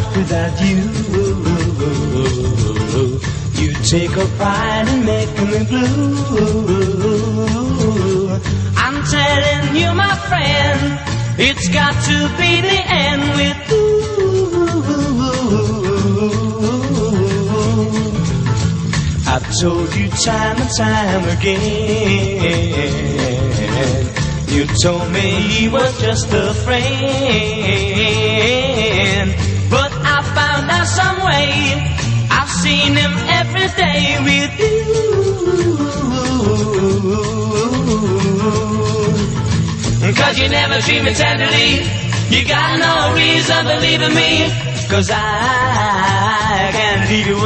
without you. You take a pride in making me blue. I'm telling you, my friend, it's got to be the end with you. I've told you time and time again. You told me he was just a friend, but I found out some way. I've seen him every day with you. 'Cause you never treat me tenderly. You got no reason believing me. 'Cause I can't leave you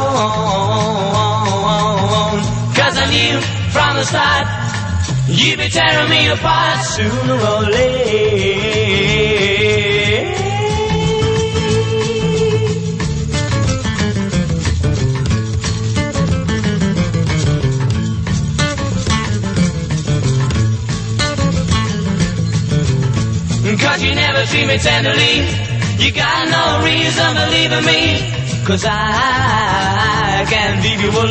alone. 'Cause I knew from the start you'd be tearing me apart sooner or later. 'Cause you never treat me tenderly. You got no reason believing me. 'Cause I can't leave you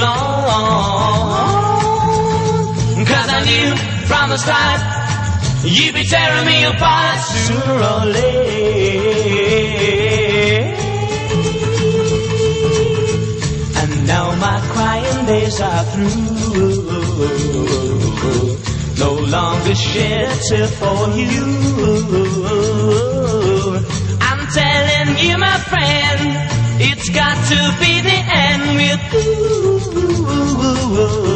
alone. 'Cause I knew from the start you'd be tearing me apart sooner or later. And now my crying days are through. No longer shed a tear for you. I'm telling you, my friend, it's got to be the end with you.